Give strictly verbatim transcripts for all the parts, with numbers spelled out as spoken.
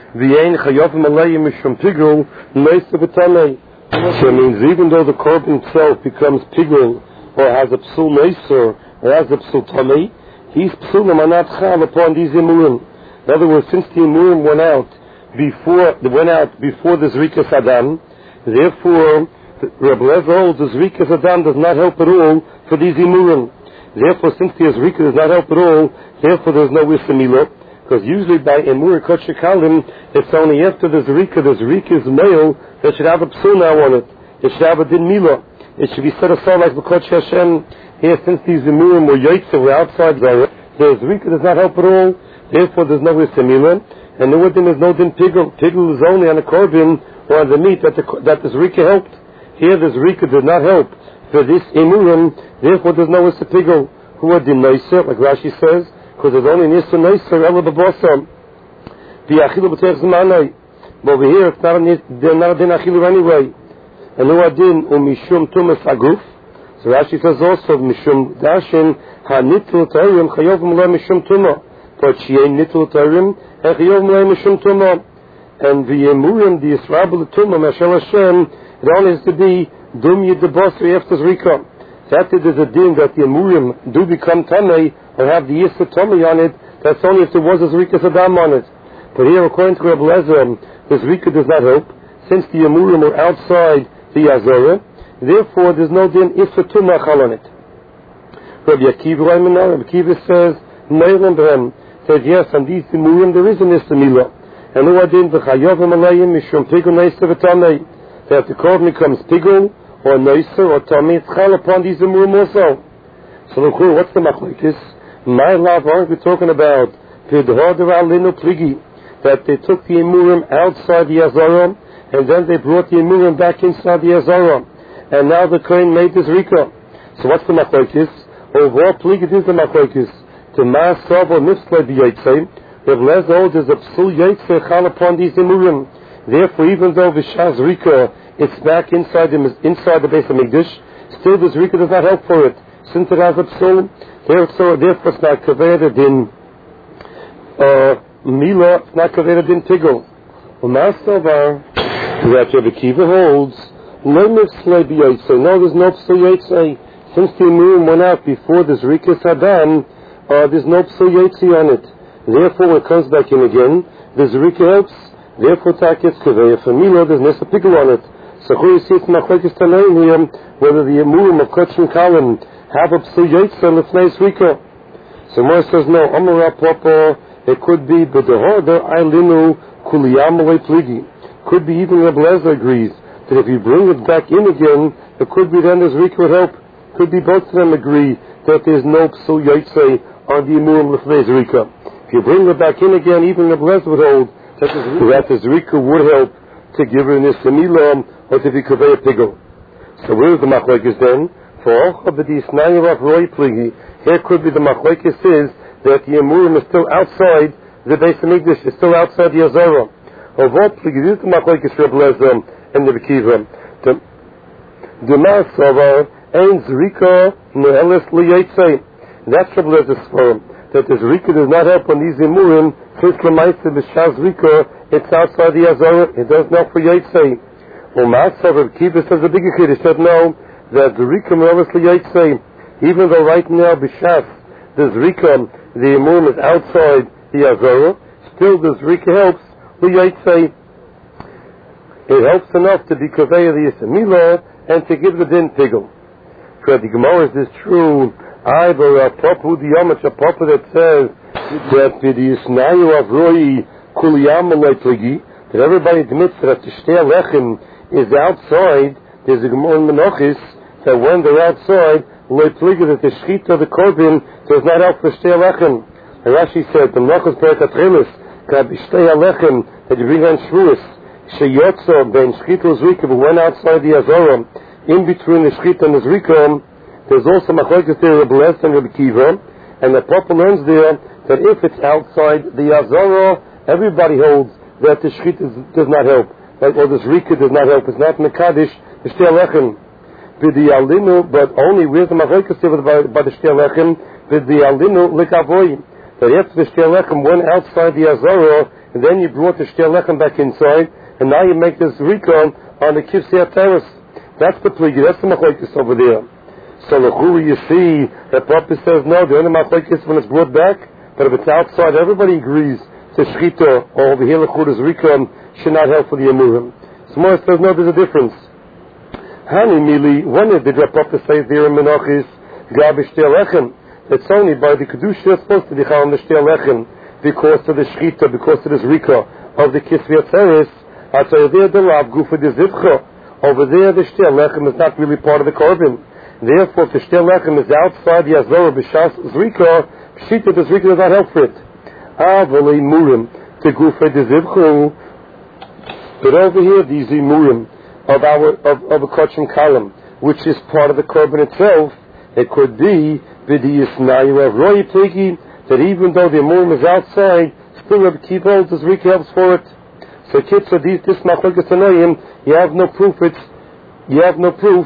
V'yein chayovim alayim mishum pigul neisa b'tamei. So it means even though the korban itself becomes pigul or has a psul neisa or has a psul tamei, these psulim are not chal upon these imurim. In other words, since the imurim went out before they went out before the zrikas adam, therefore Reb Lezer holds the zrikas adam does not help at all for these imurim. Therefore, since the zrika does not help at all, therefore there is no isamila. Because usually by emur kot shekalim, it's only after the zrika, the zrika is male, that should have a psul now on it. It should have a din mila. It should be set aside like b'kot Hashem. Here, since these emurim were yaitza, were outside the zrika does not help at all. Therefore, there's no isamila. And the din is no din pigul. Pigul is only on the korban or on the meat that the that the zrika helped. Here, the zrika did not help for this emurim. Therefore, there's no isapigul. Who are din noisa, like Rashi says. Because there's only an Issa Neisser, Ela Babosam. The Achilu B'Tech Zmanai. But over here, it's not a, not a Din Achilu anyway. And no Adin, Um Mishum Tumas Aguf. So Rashi says also, Mishum Dashin, Ha Nitul Tarim, Chayov Mulay Mishum Tuma. But she ain't Nitul Tarim, and Chayov Mulay Mishum Tuma. And the Emurim, the Yisrael Tuma, Mashal Hashem, it only has to be Dum Yid the Bosri after Zrika. That is a din that the Emurim do become Tamei, and have the Yisra Tomei on it. That's only if there was a Zrika Saddam on it. But here, according to Reb Lezer, the Zrika does not help, since the Emurim are outside the Yazorah. Therefore, there's no din Yisra Tumachal on it. Rabbi Akiva Rabbi Akiva says, Neilim Brem, says yes, on these Emurim there is an Yisra Mila. And no din v'chayovim alayim mishum pigul neisa v'tamei. That the korban becomes pigul or neisa or tamei, it's chal upon these Emurim also. So look, what's the machlokes? My love, aren't we talking about that they took the emurim outside the Azara and then they brought the emurim back inside the Azara, and now the Kohen made this rika. So what's the machlokes? Overall, pligi is the machlokes. To ma'asav or mitzvah b'yaitze, Reb Lezer holds is a psul yaitze chal upon these emurim. Therefore, even though v'shaz rika it's back inside the inside the base of Mikdash, still this rika does not help for it, since it has a psul. Therefore, therefore, it's not kaved in Mila, it's not kaved in Tigul. Umasavar, that Rabbi Akiva holds, no mitzvah b'yaitze. No, there's no psul yaitze. Since the emurim went out before this Rikas Adam, uh, there's no psul yaitze on it. Therefore, when it comes back in again, the Zrika helps. Therefore, tak gets kaveya for Mila, there's nesa pickle on it. So, who you see it's machlokes tanaim here, whether the emurim of Kotchen Kalim have a psul yaitze lefnei Zrika. So, Mor says no. Amara Papa, it could be b'dehorda aylinu kuliyam alei pligi. Could be even Reb Lezer agrees that if you bring it back in again, it could be then the Zrika would help. Could be both of them agree that there's no psul yaitze on the emurim lefnei Zrika. If you bring it back in again, even Reb Lezer would hold that the Zrika would help to give her an isamilam or to be kaveh pigel. So where is the machlokes then? For all the disnayav roy pligi, here could be the machlokes is that the emurim is still outside the base of Mikdash, is still outside the Azara. Of all pligi, this is the machlokes Reb Lezer and the Akiva. The ma'asavar ein Zrika ne'eles liyaitze. That's Reb Lezer's form. That the Zrika does not help on these emurim, since Lamaisa b'shaz Zrika, it's outside the Azara, it doesn't help for Yaitse. Well, Ma'asav Reb Akiva says the bigger kid, he said no, that the Zrika merelessly Yaitse, even though right now b'shaz, the Zrika, the emurim is outside the Azara, still the Zrika helps for Yaitse. It helps enough to be Kaveya the Yisamila, and to give the din pigel. For the Gemara, is this true? I but a papa the yamach a papa that says that the Yisnayu of Roy Kuliyam Pligi, that everybody admits that the Shtei Lechem is outside. There's a Gemara in Menachis that when they're outside, Loy Pligi, that the Shechita of the Korban does not help for Shtei Lechem. And Rashi said the Menachis Perek Atrelis that the Shtei Lechem that you bring on Shavuos Sheyotzo ben Shechita Zrika, but when outside the Azara, in between the Shechita and the Zrika, there's also machlokes there, Reb Lezer and Reb Akiva, and the Papa learns there that if it's outside the Azara, everybody holds that the Shechita does not help, like, or the Zrika does not help. It's not in the Kaddish, the Shtei Lechem. B'di alinu, but only where's the machlokes there by, by the Shtei Lechem? B'di alinu likavoy. that after the Shtei Lechem went outside the Azara, and then you brought the Shtei Lechem back inside, and now you make this Rikon on the Kivsei HaTeres. That's the pligi, that's the Machlokes over there. So L'churi, you see that Papa says no, the only Machlokes when it's brought back, but if it's outside, everybody agrees to Shchita, or over here L'churi's Rikon should not help for the Amurim. So Morris says no, there's a difference. Hani Mili, when did the Papa say there in Menachis, Gabi Shtei Lechem? It's only by the Kedusha it's supposed to be Chal on the Shtei Lechem, because of the Shchita, because of this Rika of the Kivsei HaTeres. I tell you there, the Lav Gufa the Zivcha. Over there, the Shtei Lechem is not really part of the Korban. Therefore, if the Shtei Lechem is outside the Azara B'Shas Zrika, Pshita, the Zrika does not help for it. Avalei Murim, to Gufa the Zivcha. But over here, these Murim of our, of, of a Kachim Kalam, which is part of the Korban itself, it could be Vidiyas Nayu of Roy Pligi, that even though the Murim is outside, still Rabbi Kiva holds the Zrika helps for it. So kids, so these, this Machlokes Tanoim, you have no proof, it's, you have no proof,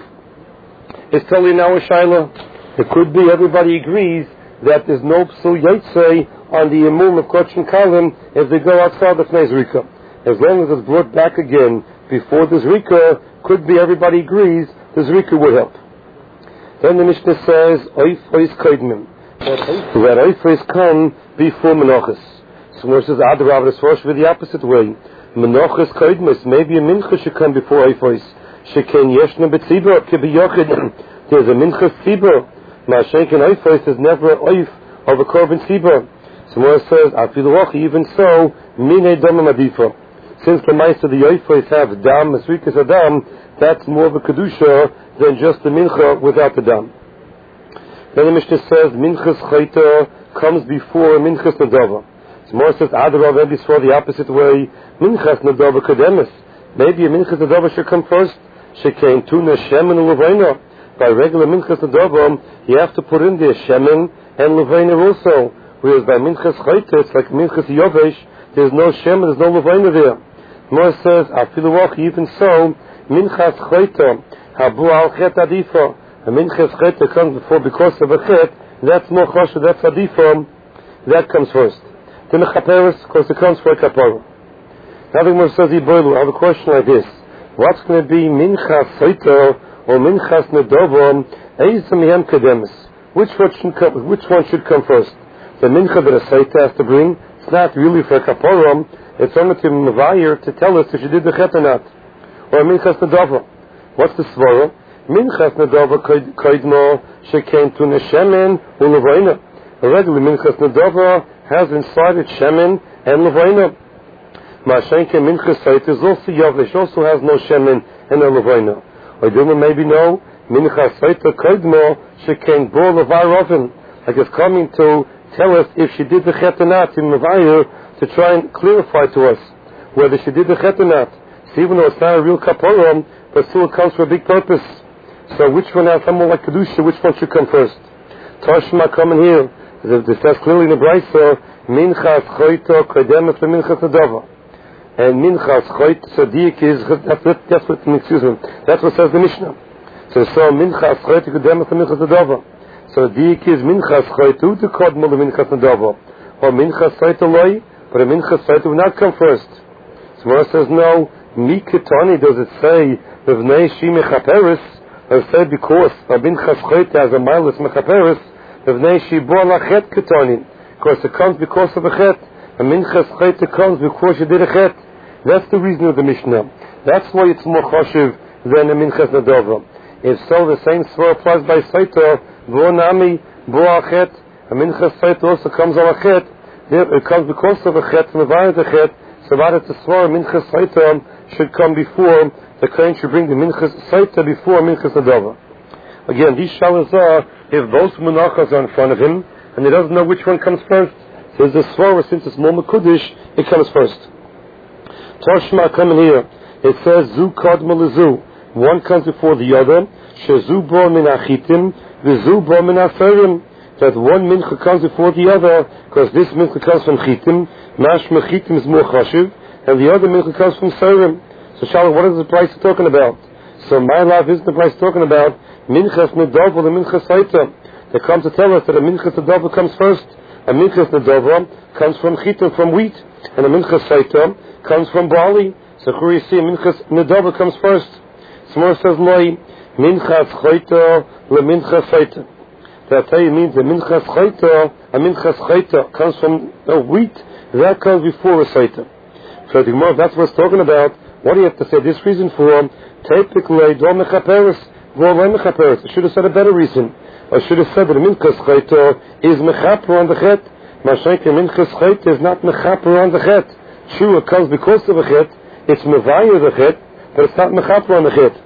it's totally now a Shaila. It could be everybody agrees that there's no Psul Yatzei on the Imum of Kachim Kalim if they go outside the Fnei Zrika. As long as it's brought back again before the Zrika, could be everybody agrees the Zrika would help. Then the Mishnah says, Oifos Koidmim, that Oifos come before Menachos. So when it says, Adarav, it's first with the opposite way. Menachos Koidmis, maybe a Mincha should come before Oifos. Sheken Yeshna B'tzibur, Kibi Yochid, there's a Mincha Tzibur. Ma'ashenken Oifos is never an Oif of a Korban Tzibur. So when it says, Afilu even so, Mine Dama Madifa. Since the mice of the Oifos have Dam, Masrikas Adam, that's more of a Kedusha than just the Mincha without the Dam. Then the Mishnah says, Minchas Chayta comes before Minchas Nadava. So more says, Adarav, maybe it's for the opposite way. Minchas Nadava Kademis. Maybe a Minchas Nadava should come first. Shekain Tuna Shemin Levaina. By regular Minchas Nadava, you have to put in there Shemin and Levaina also. Whereas by Minchas Chayta, it's like Minchas Yovesh, there's no Shemin, there's no Levaina there. More says, Afilu even so, Minchas Chayta, Habu al Chet Adifa. A Minchas Chayta comes before because of a Chet, that's more Choshev, that's Adifa, that comes first. Then the Chaperes, of course, it comes for a Kapara. Now the Gemara says, I have a question like this. What's going to be Minchas Chayta or Minchas Nedova, Eizem Yem Kademis? Which one should come, which one should come first? The Mincha that a Chayta has to bring, it's not really for a Kapara, it's only to Mavayir to tell us if she did the Chet or not. Or Minchas Nedova. What's the Svara? Minchas Nedova Koidmo Shekain Tuna Shemin Ulevaina. A regular Minchas Nedova has inside it Shemin and Levaina. Ma'ashenke Minchas Chayta is also Yavish, also has no Shemin and no Levaina. Or do we maybe know Minchas Chayta Koidmo Shekain Bo Levar Oven. Like it's coming to tell us if she did the Chet or not in Mavayir to try and clarify to us whether she did the Chet or not. So even though it's not a real Kaporam, but still it comes for a big purpose. So which one has someone like Kedusha, which one should come first? Tashma coming here. It says clearly in the Brisa, Minchas Chayta Kodemet Minchas Nadava. And Minchas Chayta Sadiq is, that's, that's what, excuse me, that's what says the Mishnah. So so Minchas Chayta Kodemet Minchas Nadava. So Sadiq is Minchas Chayta to Kodmo the Minchas Nadava. Or Minchas Chayta Loi, but a Minchas Chayta will not come first. So Mara says no, Miketani does it say, V'vnei Shi Mechaperes, I said because a Minchas Chayta has a milus Mechaperes, V'vnei Shi Bo Lachet Ketani. Because it comes because of a Chet. A Minchas Chayta comes because she did a Chet. That's the reason of the Mishnah. That's why it's more Choshev than a Minchas Nadava. If so, the same svar applies by Saita, Bo Nami, Bo Achet. A Minchas Chayta also comes on a Chet. It comes because of a Chet, and the a Chet. So that it's a svar, Minchas Chayta should come before, the Kohen should bring the Minchas Chayta before Minchas Nadava. Again, these shalas are, if both Menachos are in front of him, and he doesn't know which one comes first, so there's a svar, since it's more Mekudish, it comes first. Toshma coming here, it says, Zu Kodma Lezu, one comes before the other, Shezu Bo Min Achitim, Vizu Bo Min Aferim, that one mincha comes before the other, because this mincha comes from chitim, mashma chitim is more chashiv, and the other mincha comes from serim. So Shalom, what is the price talking about? So my life isn't the price talking about minchas nedava, the minchas saita. They come to tell us that a minchas nedava comes first, a minchas nedava comes from chitim, from wheat, and a minchas saita comes from barley. So here you see a minchas nedava comes first. Smor says loi minchas chayta le minchas saita. That's how it means the minchas chayta, a minchas chayta comes from uh, wheat, that comes before a saita. So the Gemara, that's what it's talking about. What do you have to say? This reason for typically do mechaperes, go mechaperes. I should have said a better reason. I should have said that the minchas chayta is mechaper on the chet. Mashenke minchas chayta is not mechaper on the chet. True, it comes because of the chet. It's mevayah the chet, but it's not mechaper on the chet.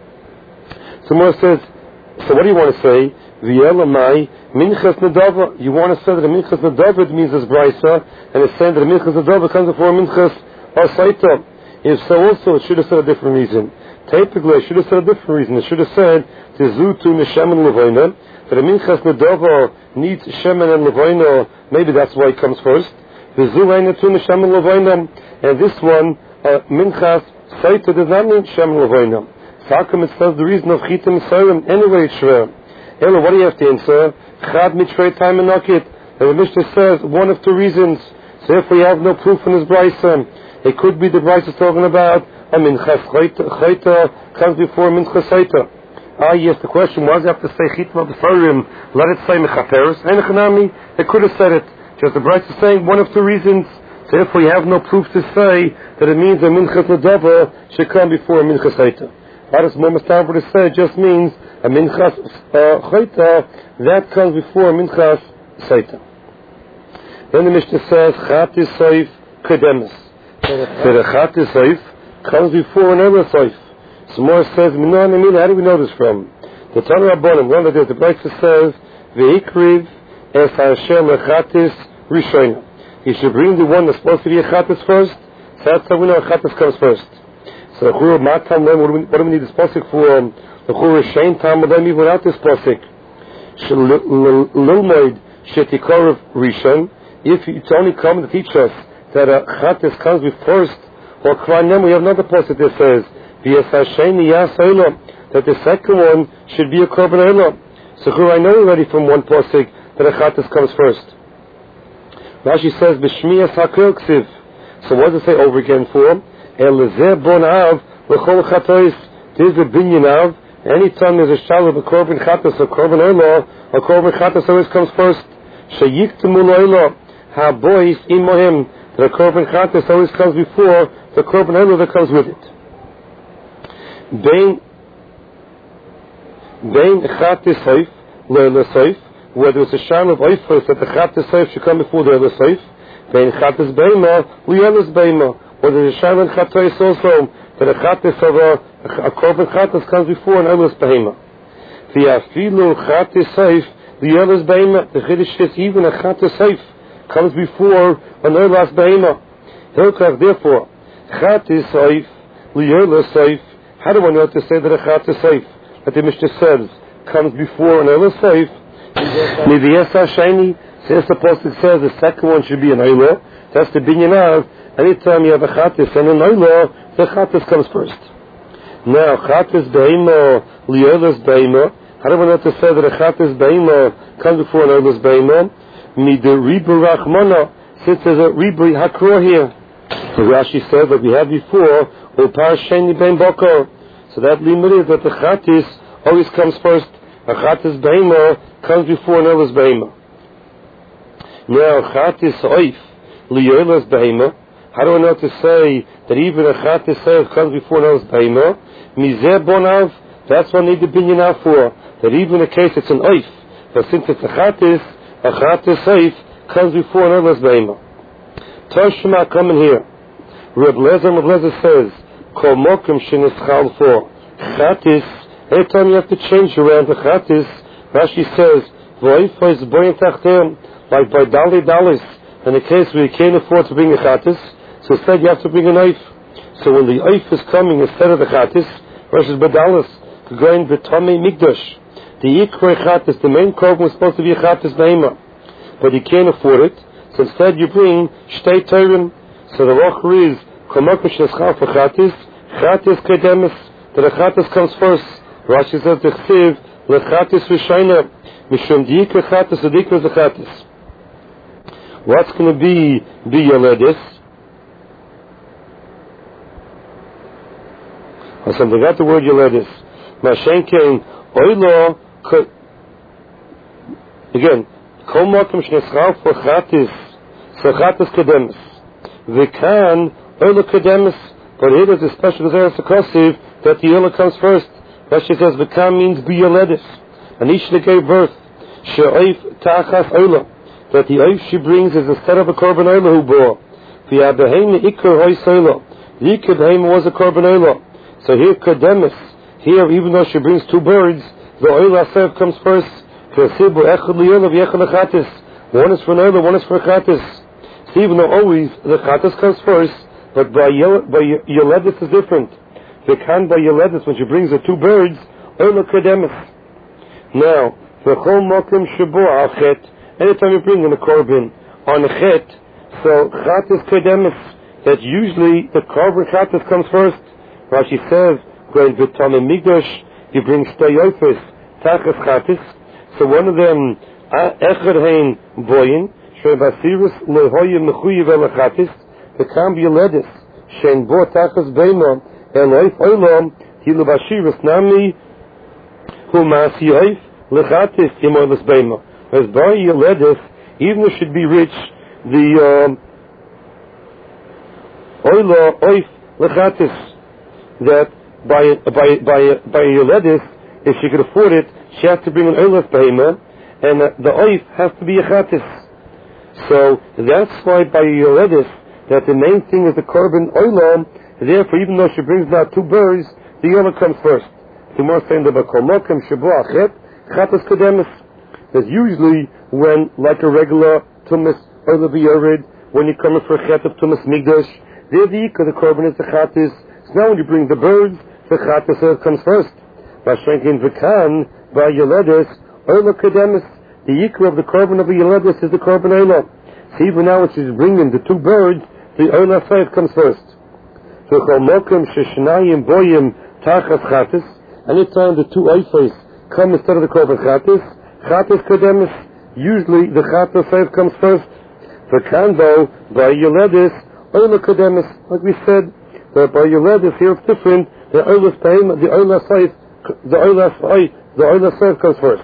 So Gemara says, so what do you want to say? V'yelamai minchas nedava. You want to say that the minchas nedava means as brisa, and it's saying that the minchas nedava comes before minchas or saita. If so, also it should have said a different reason. Typically, I should have said a different reason. It should have said tizutu neshem and levoina. That the minchas nedava needs shemen and levoina. Maybe that's why it comes first. Vizu einatu neshem and levoina. And this one, uh, minchas saita does not need shemen and levoina. So how come it says the reason of chitim sarim? Anyway, it's shver. Ella, what do you have to answer? Chad mitrei time and nakit. And the Mishnah says one of two reasons. So if we have no proof in his brisa, it could be the brisa talking about a minchas chayta comes before minchas saita. Ah, yes. The question was, you have to say chitim b'sarim. Let it say mechaperes. And chanami, it could have said it. Just the brisa is saying one of two reasons. So if we have no proof to say that it means a minchas nedava should come before a minchas saita. That is more mistaken to say. It just means a minchas chayta that comes before a minchas saita. Then the Mishnah says chatis soif kedemis. That a chatis soif comes before an other soif. So more says minon and how do we know this from? The Tanur Rabbanan, one of the the breakfast says veikriv es Hashem lechatis rishona. He should bring the one that's supposed to be a chatis first. So that's how we know a chatis comes first. So the Chur Matam, what do we need this pasuk for? The Chur Shein Tam Adam without this pasuk. Lilmoid Shetikarav Rishon. If it's only come to teach us that a chatis comes with first, or Kranem, we have another pasuk that says V'yasasheni Yasayla, that the second one should be a korban olah. So Chur, I know already from one pasuk that a chatis comes first. Rashi says B'shmiyas Hakel Ksiv. So what does it say over again for? Elazeh bon av l'chol chatois. There's a binyan av. Anytime there's a shalom of a korban chatos or korban olah, a korban chatos always comes first. Sheyiktumu lo'olah habois imohim. The korban chatos always comes before the korban olah that comes with it. Bein bein chatos soif le'olah soif. Whether it's a shalom of oifos that the chatos soif should come before the olah soif. Bein chatos beima le'olah beima. Or there's a Shaman Chatos also, that a Chatos of a, a korban Chatos comes before an Olas Behema. The Afilu Chatos Seif, the Olas Behema, the Chiddush is even a Chatos Seif comes before an Olas Behema. Hilkach, therefore, Chatos Seif, the Olas Seif, how do I know to say that a Chatos Seif, that the Mishnah says, comes before an Olas Seif? Nidiyasa Shani, says the Apostle says the second one should be an Olah, that's the Binyan Av. Anytime you have a chatis and an olah, the chatis comes first. Now, chatis beima, liolas beima. How do we know to say that a chatis beima comes before an olas beima? Mida ribu rachmana, since there's a ribu hakro here. So Rashi said that we had before, upar sheni bein boko. So that limit is that the chatis always comes first. A chatis beima comes before an olas beima. Now, chatis oif, liolas beima. How do I know to say that even a chatis seif comes before an olas beima? Mizeh bonav, that's what I need the binyan av for. That even in case it's an oif, but since it's a chatis, a chatis seif comes before an olas beima. Toshma coming here. Reb Lezer, Reb Lezer says, Kol mokum shenischal for chatis. Every time you have to change around the chatis, Rashi says, V'oifa is boyin tachtem, like by dali dalis. In the case where you can't afford to bring a chatis, so instead you have to bring a knife. So when the knife is coming instead of the chatis, versus badalas, going betame migdash. The yikrei chatis, the main korban was supposed to be a chatis beima, but you can't afford it. So instead you bring shtei teirim. So the rocher is komakush neschal for chatis, chatis kedemis. That the chatis comes first. Rashi says the chsiv lechatis v'shayna mishum the yikrei chatis the yikrei the chatis. What's going to be biyoledis? I forgot the word yoledis. Mashenkein oilo. Again, kol mokem shneschal for chatis, for chatis kedemis. V'kan oilo kedemis. But here there's a special gezeres akosiv that the oilo comes first. Rashi says v'kan means biyoledis. And Ishla gave birth. She'oif tachas oilo. That the oif she brings is instead of a korban oilo who bore. V'yabeheim ikar hois oilo. The ikar beheim was a korban oilo. So here kedemis. Here, even though she brings two birds, the oil asef comes first. One is for an oil, one is for chatis. So even though always the chatis comes first, but by by yoledis is different. They can by yoledis when she brings the two birds, oil kedemis. Now, the chol mokim shabo al chet. Anytime you bring in a korban on a chet, so chatis kedemis. That usually the korban chatis comes first. Rashi says, going to Tamim Migdash, you bring stayofis, tachas chatis. So one of them, echad hein boyin, shebasiris lehoyim mechuyev el chatis, the can be yoledis, shein bo tachas beima, eloif olam, hilu bashiris nami, hu maasi oif, lechatis, yimoilis beima. As by yoledis, even if it should be rich, the, um, oila oif, lechatis, that by by by by yoledis, if she could afford it, she has to bring an oilaf behema, and uh, the oif has to be a chatis. So that's why by yoledis, that the main thing is the korban oilam. Therefore, even though she brings out two birds, the oilam comes first. The more saying the bakomokim shabu achet chatis kedemis. That's usually when, like a regular tumas oilav yored, when you come for chet of tumas migdash, there the ikar the korban is the chatis. So now when you bring the birds, the chatis comes first. Vashenkin v'kan by yoledis oila kedemis. The yikra of the korban of the yoledis is the korban oila. So even now when she's bringing the two birds, the oila side comes first. So chol mokem sheshnayim boyim tachas chatis. Anytime the two oifas come instead of the korban chatis, chatis kedemis. Usually the chatis side comes first. V'kan though by yoledis oila kedemis, like we said. But by yoledis here it's different. The oilas paim, the oilas saif, the oilas oif, the oilas saif comes first.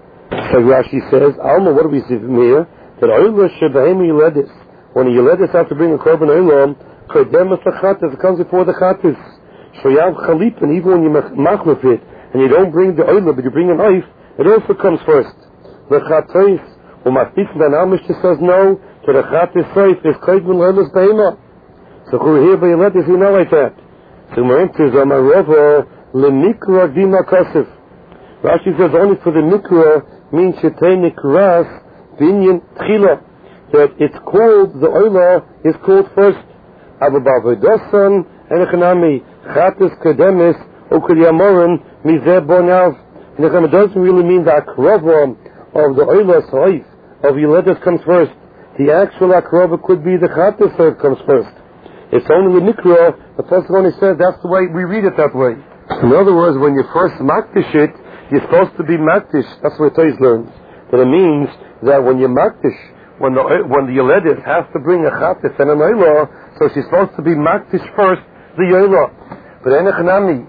So Rashi says, Alma, what do we see from here? That oilas shebaim yoledis. When a yoledis has to bring a korban oilam, kedemis chatis, it comes before the chatis. Shoyav chalipin, even when you mach with it, and you don't bring the oilam, but you bring an oif, it also comes first. The chatis, umatis ben Amish says no, to the chatis saif is kedemin oilas behema. So here by yoledis, you know like that. So Marimtu Zamarova Lemikra Dima Kasif. Rashi says only for the Mikra means Shetei Nikras Binyan Tchila. That it's called, the Oila is called first. Abu Bavadosan and Echanami Chatis Kedemis Ukriyamoran Mizeh Bonav. And it doesn't really mean the Akrova of the Oila Saif of yoledis comes first. The actual Akrova could be the Chatis that comes first. It's only the mikra. The first one says that's the way we read it that way. In other words, when you first makdish it, you're supposed to be makdish. That's what Toys learns. That it means that when you makdish, when the when the yoledis has to bring a chatis and an oila, so she's supposed to be makdish first the oila. But enechanami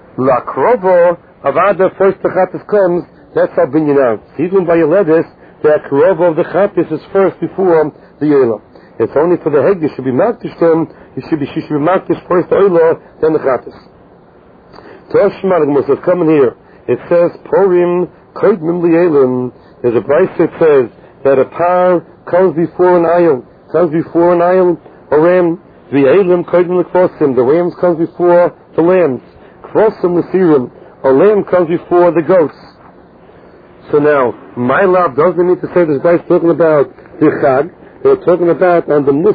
lakrova avada first the chatis comes. That's how binyan out. Even by yoledis, the akrova of the chatis is first before the oila. It's only for the heg you should be makdish them. You should be she should be makdish first the oila, then the chatis. Toshma the says coming here. It says Purim Kodmim Lielim. There's a price that says that a par comes before an ayil, comes before an ayil, a ram. The Elim Kodmim Lekvosim. The rams comes before the lambs. Kvosim Lesirim. A lamb comes before the goats. So now, my love doesn't mean to say this guy's talking about the Chag. They're talking about on the